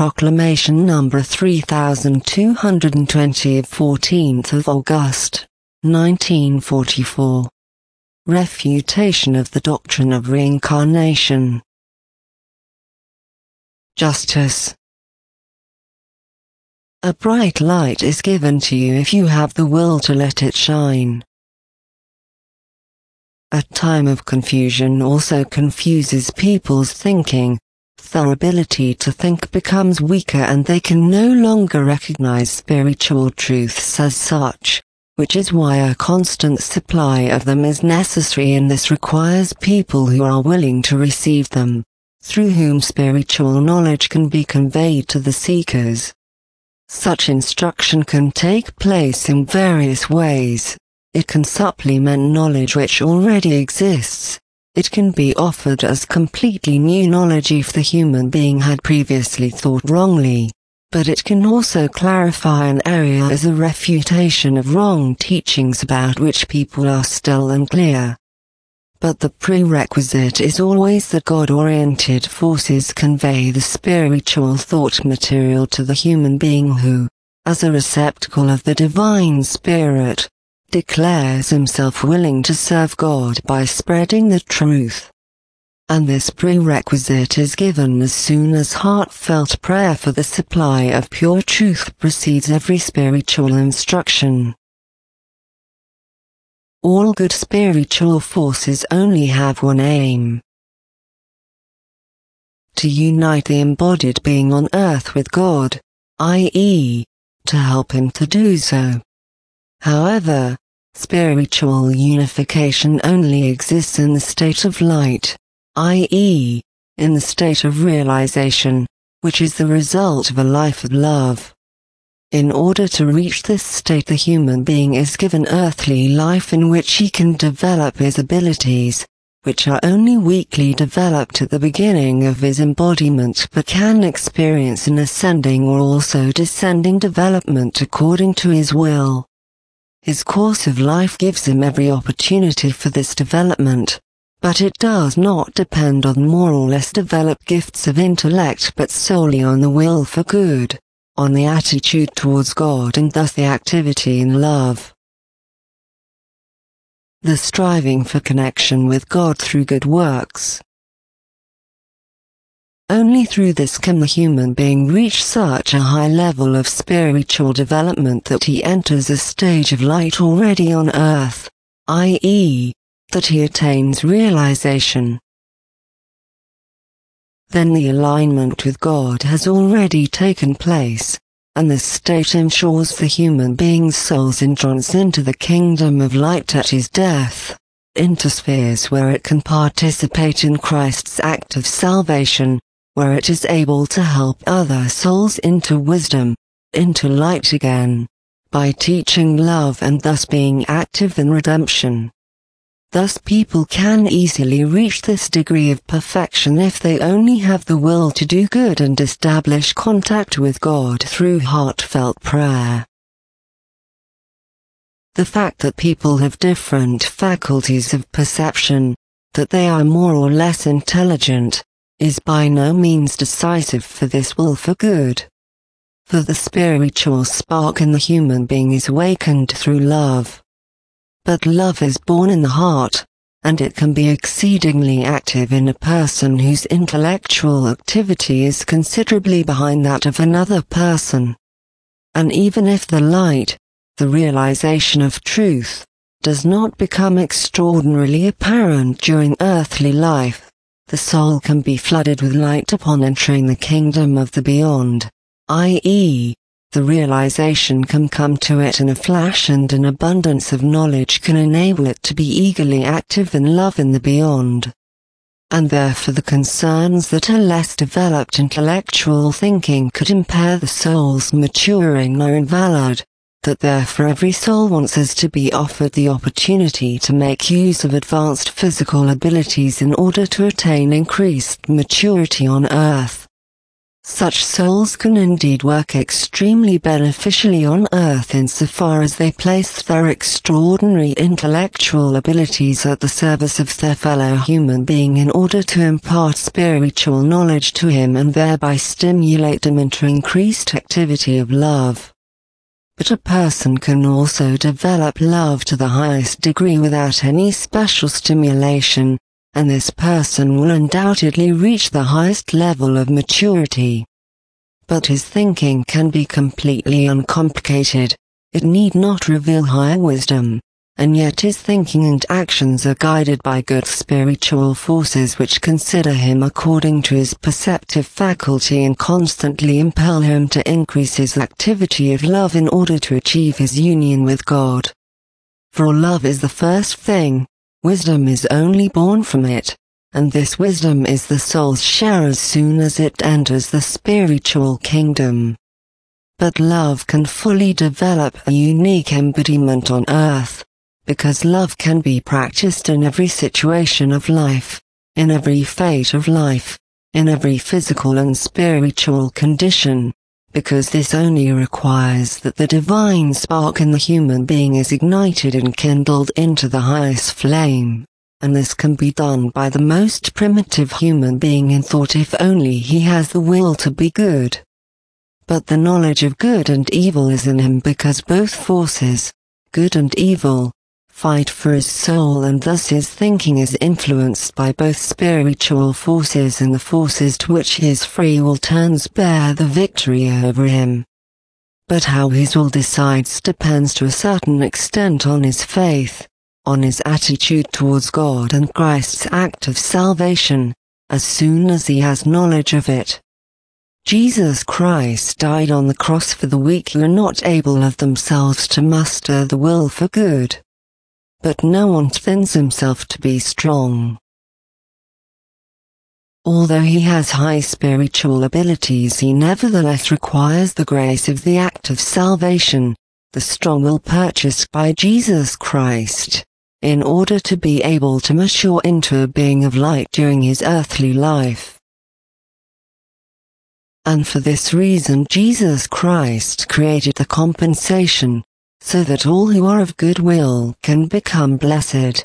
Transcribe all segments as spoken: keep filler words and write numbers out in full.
Proclamation number three thousand two hundred twenty of fourteenth of August, nineteen forty-four. Refutation of the doctrine of reincarnation. Justice. A bright light is given to you if you have the will to let it shine. A time of confusion also confuses people's thinking. Their ability to think becomes weaker and they can no longer recognize spiritual truths as such, which is why a constant supply of them is necessary, and this requires people who are willing to receive them, through whom spiritual knowledge can be conveyed to the seekers. Such instruction can take place in various ways. It can supplement knowledge which already exists. It can be offered as completely new knowledge if the human being had previously thought wrongly, but it can also clarify an area as a refutation of wrong teachings about which people are still unclear. But the prerequisite is always that God-oriented forces convey the spiritual thought material to the human being who, as a receptacle of the Divine Spirit, declares himself willing to serve God by spreading the truth. And this prerequisite is given as soon as heartfelt prayer for the supply of pure truth precedes every spiritual instruction. All good spiritual forces only have one aim: to unite the embodied being on earth with God, that is, to help him to do so. However, spiritual unification only exists in the state of light, that is, in the state of realization, which is the result of a life of love. In order to reach this state, the human being is given earthly life in which he can develop his abilities, which are only weakly developed at the beginning of his embodiment but can experience an ascending or also descending development according to his will. His course of life gives him every opportunity for this development, but it does not depend on more or less developed gifts of intellect but solely on the will for good, on the attitude towards God and thus the activity in love. The striving for connection with God through good works. Only through this can the human being reach such a high level of spiritual development that he enters a stage of light already on earth, that is, that he attains realization. Then the alignment with God has already taken place, and this state ensures the human being's soul's entrance into the kingdom of light at his death, into spheres where it can participate in Christ's act of salvation, where it is able to help other souls into wisdom, into light again, by teaching love and thus being active in redemption. Thus people can easily reach this degree of perfection if they only have the will to do good and establish contact with God through heartfelt prayer. The fact that people have different faculties of perception, that they are more or less intelligent, is by no means decisive for this will for good. For the spiritual spark in the human being is awakened through love. But love is born in the heart, and it can be exceedingly active in a person whose intellectual activity is considerably behind that of another person. And even if the light, the realization of truth, does not become extraordinarily apparent during earthly life, the soul can be flooded with light upon entering the kingdom of the beyond, that is, the realization can come to it in a flash, and an abundance of knowledge can enable it to be eagerly active in love in the beyond. And therefore the concerns that a less developed intellectual thinking could impair the soul's maturing are invalid, that therefore every soul wants us to be offered the opportunity to make use of advanced physical abilities in order to attain increased maturity on earth. Such souls can indeed work extremely beneficially on earth insofar as they place their extraordinary intellectual abilities at the service of their fellow human being in order to impart spiritual knowledge to him and thereby stimulate him into increased activity of love. But a person can also develop love to the highest degree without any special stimulation, and this person will undoubtedly reach the highest level of maturity. But his thinking can be completely uncomplicated, it need not reveal higher wisdom, and yet his thinking and actions are guided by good spiritual forces which consider him according to his perceptive faculty and constantly impel him to increase his activity of love in order to achieve his union with God. For love is the first thing, wisdom is only born from it, and this wisdom is the soul's share as soon as it enters the spiritual kingdom. But love can fully develop a unique embodiment on earth, because love can be practiced in every situation of life, in every fate of life, in every physical and spiritual condition, because this only requires that the divine spark in the human being is ignited and kindled into the highest flame, and this can be done by the most primitive human being in thought if only he has the will to be good. But the knowledge of good and evil is in him because both forces, good and evil, fight for his soul, and thus his thinking is influenced by both spiritual forces and the forces to which his free will turns bear the victory over him. But how his will decides depends to a certain extent on his faith, on his attitude towards God and Christ's act of salvation, as soon as he has knowledge of it. Jesus Christ died on the cross for the weak who are not able of themselves to muster the will for good. But no one thins himself to be strong. Although he has high spiritual abilities, he nevertheless requires the grace of the act of salvation, the strong will purchased by Jesus Christ, in order to be able to mature into a being of light during his earthly life. And for this reason Jesus Christ created the compensation, so that all who are of good will can become blessed.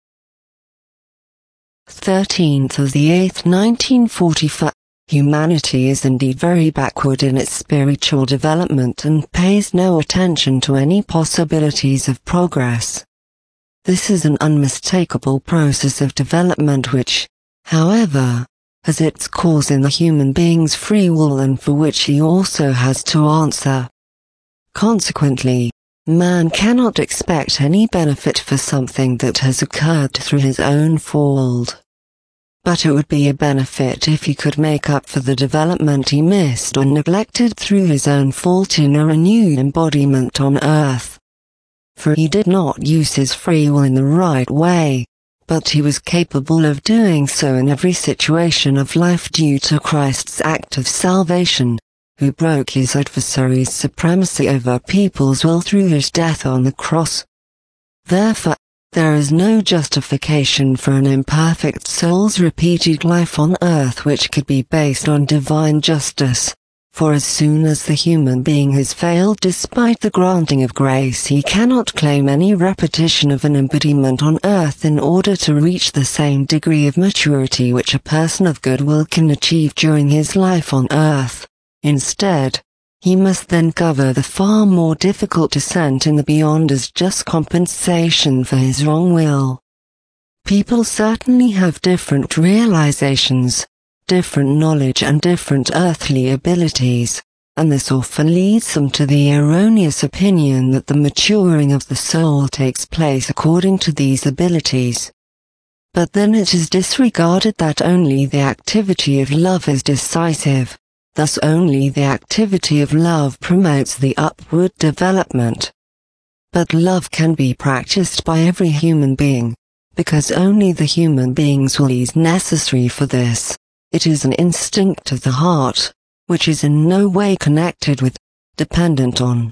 thirteenth of the eighth nineteen forty-four. Humanity is indeed very backward in its spiritual development and pays no attention to any possibilities of progress. This is an unmistakable process of development which, however, has its cause in the human being's free will and for which he also has to answer. Consequently, man cannot expect any benefit for something that has occurred through his own fault. But it would be a benefit if he could make up for the development he missed or neglected through his own fault in a renewed embodiment on earth. For he did not use his free will in the right way, but he was capable of doing so in every situation of life due to Christ's act of salvation, who broke his adversary's supremacy over people's will through his death on the cross. Therefore, there is no justification for an imperfect soul's repeated life on earth which could be based on divine justice, for as soon as the human being has failed despite the granting of grace, he cannot claim any repetition of an embodiment on earth in order to reach the same degree of maturity which a person of good will can achieve during his life on earth. Instead, he must then cover the far more difficult descent in the beyond as just compensation for his wrong will. People certainly have different realizations, different knowledge and different earthly abilities, and this often leads them to the erroneous opinion that the maturing of the soul takes place according to these abilities. But then it is disregarded that only the activity of love is decisive. Thus only the activity of love promotes the upward development. But love can be practiced by every human being, because only the human being's will is necessary for this. It is an instinct of the heart, which is in no way connected with, dependent on,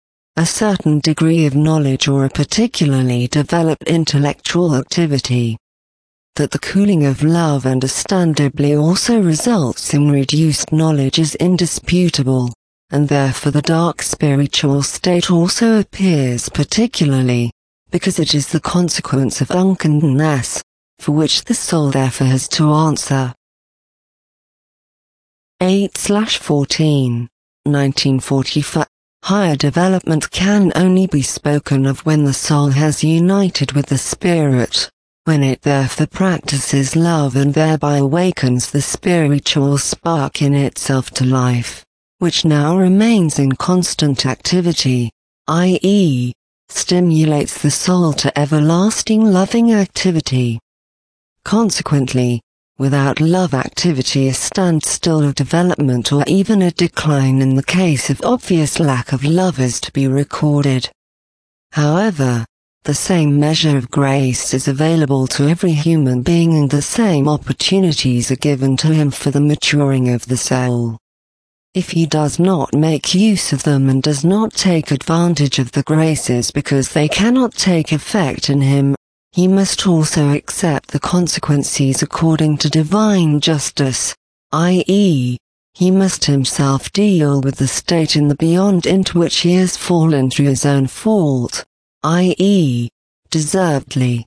a certain degree of knowledge or a particularly developed intellectual activity. That the cooling of love understandably also results in reduced knowledge is indisputable, and therefore the dark spiritual state also appears particularly, because it is the consequence of unkindness, for which the soul therefore has to answer. eight fourteen, nineteen forty-five. Higher development can only be spoken of when the soul has united with the spirit, when it therefore practices love and thereby awakens the spiritual spark in itself to life, which now remains in constant activity, that is, stimulates the soul to everlasting loving activity. Consequently, without love activity a standstill of development or even a decline in the case of obvious lack of love is to be recorded. However, the same measure of grace is available to every human being and the same opportunities are given to him for the maturing of the soul. If he does not make use of them and does not take advantage of the graces because they cannot take effect in him, he must also accept the consequences according to divine justice, that is, he must himself deal with the state in the beyond into which he has fallen through his own fault, that is, deservedly.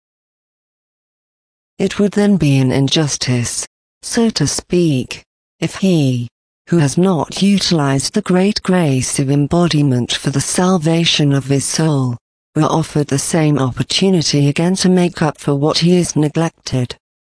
It would then be an injustice, so to speak, if he, who has not utilized the great grace of embodiment for the salvation of his soul, were offered the same opportunity again to make up for what he has neglected.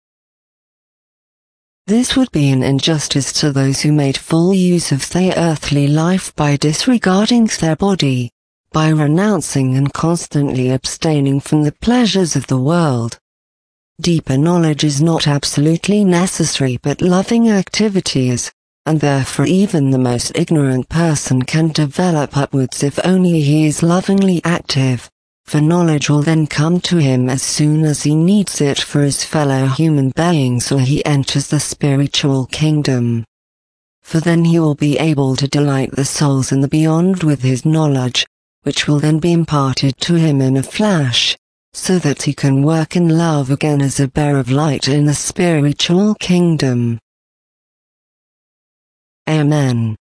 This would be an injustice to those who made full use of their earthly life by disregarding their body, by renouncing and constantly abstaining from the pleasures of the world. Deeper knowledge is not absolutely necessary, but loving activity is, and therefore even the most ignorant person can develop upwards if only he is lovingly active, for knowledge will then come to him as soon as he needs it for his fellow human beings or he enters the spiritual kingdom. For then he will be able to delight the souls in the beyond with his knowledge, which will then be imparted to him in a flash, so that he can work in love again as a bearer of light in the spiritual kingdom. Amen.